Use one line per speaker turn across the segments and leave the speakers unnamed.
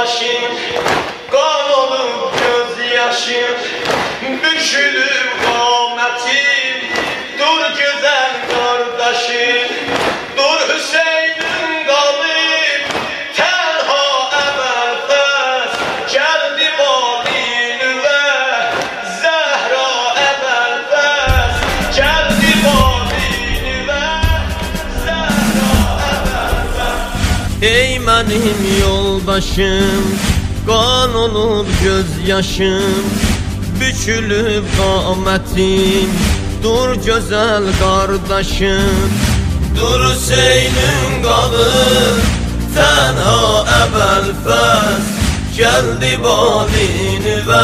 yoldaşım, kan olup gözyaşım, bükülüp kametim. Dur güzel kardeşim, dur Hüseyin'im galip, tenha ebelfes, geldi Badinüve, Zehra ebelfes, geldi Badinüve, Zehra ebelfes. Ey benim yoldaşım, kan olup gözyaşım, bükülüp kametim. Dur güzel kardeşim, dur Hüseyin'im qalıb, tenha ebelfes, geldi Badinüve,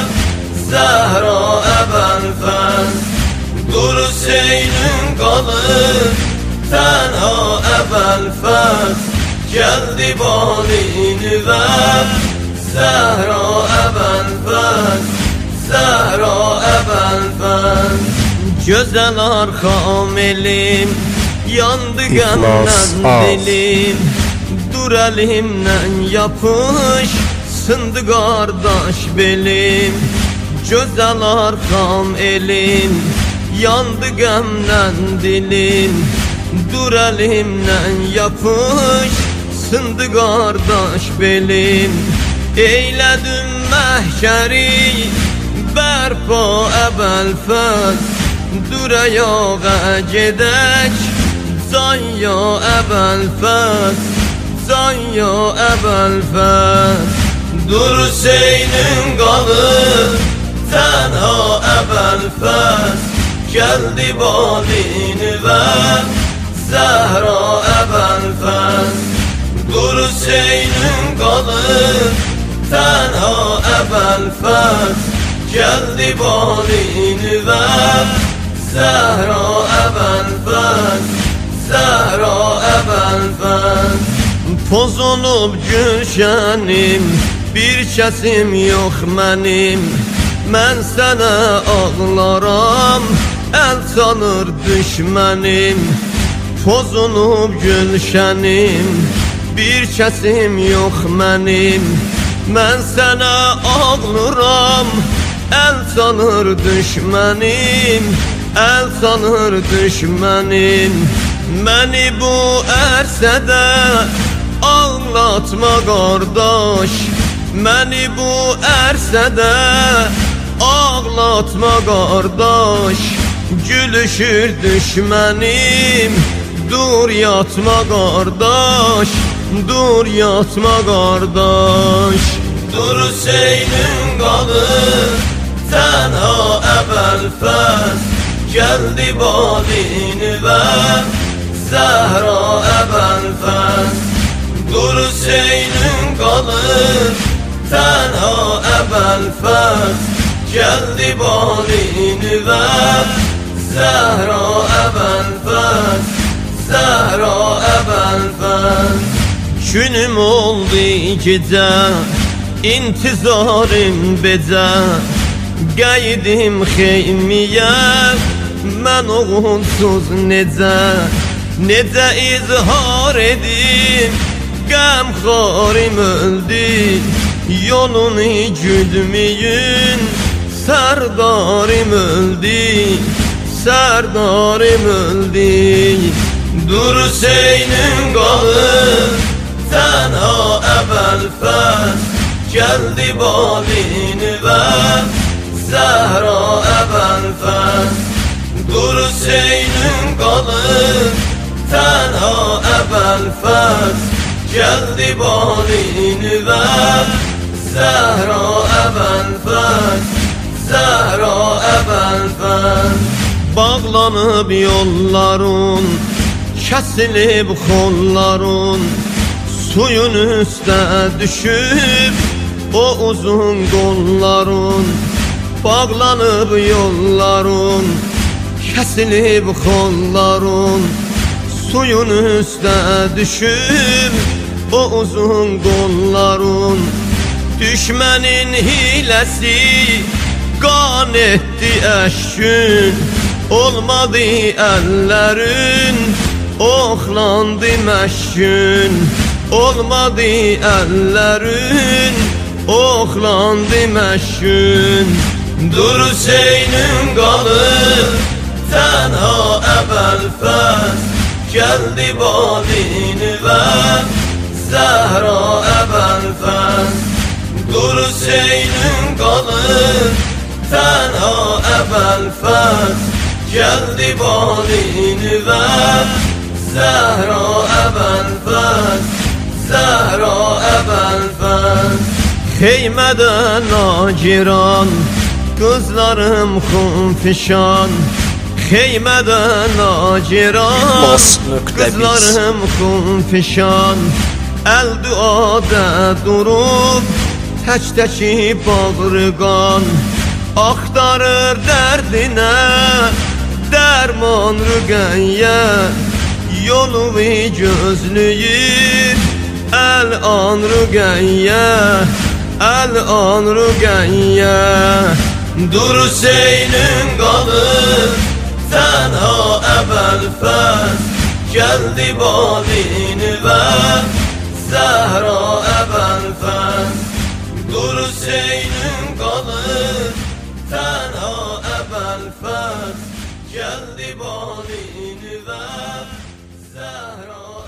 Zehra ebelfes. Dur Hüseyin'im qalıb, tenha ebelfes, geldi Badinüve, Zehra ebelfes, Zehra ebelfes. Güzel arkam elim, yandı qəmdən dilim. Dur elimdən yapış, sındı qardaş belim. Güzel arkam elim, yandı qəmdən dilim. Dur elimdən yapış, sındı qardaş belim. Eylədim məhşəri, bərpa ebelfes. Dur ayağa gedək, can ya ebelfes, can ya ebelfes. Dur Hüseyin'im qalıb, tenha ebelfes, geldi Badinüve, Zehra ebelfes. Dur Hüseyin'im qalıb, tenha ebelfes, geldi Badinüve, Zehra ebelfes, Zehra ebelfes. Toz olup gülşənim, bir kəsim yox mənim. Mən sənə ağlaram, əl çalır düşmənim. Toz olup gülşənim, bir kəsim yox mənim. Mən sənə ağlaram, el sanır düşmənim, el sanır düşmənim. Məni bu ərsədə ağlatma qardaş, məni bu ərsədə ağlatma qardaş. Gülüşür düşmənim, dur yatma qardaş, dur yatma qardaş. Dur Hüseyin'im qalıb, tenha ebelfes, geldi Badinüve, Zehra ebelfes. Dur Hüseyin'im qalıb, tenha ebelfes, geldi Badinüve, Zehra ebelfes, Zehra ebelfes. Günüm oldu gecə, intizarım becə. Qayıdım xeymiyə, mən oğulsuz necə, necə izhar edim. Qəmxarim öldü, yolunu güdmüyün. Sərdarım öldü, sərdarım öldü. Dur Hüseyin'im qalıb, tenha ebelfes, geldi Badinüve, Zehra ebelfes. Dur Hüseyin'im qalıb, tenha ebelfes, geldi Badinüve, Zehra ebelfes, Zehra ebelfes. Bağlanıb yollarun, kəsilib xollarun. Suyun üstə düşüb o uzun qollarun. Bağlanıb yollarun, kəsilib xollarun. Suyun üstə düşüb o uzun qollarun. Düşmənin hiləsi qan etdi əşkün. Olmadı əllərin, oxlandı məşkün. olmadı ellerin, oxlandı məşkün. Dur Hüseynin qalır tənha əvvəl-fəz, gəldi balini və Zəhra əvvəl-fəz. Dur Hüseynin qalır tənha əvvəl-fəz, gəldi balini və Zəhra əvvəl-fəz, Zəhra əvvəl-fəz. Xeymədən nagiran, qızlarım xunfişan, xeymədən nagiran, qızlarım xunfişan. Əl duada durub, tək-təki bağrıqan, axtarır dərdinə dərman rüqəyyə. Yolu gözləyir əl-an rüqəyyə, əl-an rüqəyyə. Dur Hüseynin qalır tənha əvvəl-fəz, gəldi balini və Zəhra əvvəl-fəz. Dur Hüseynin qalır tənha əvvəl-fəz, gəldi balini və Zəhra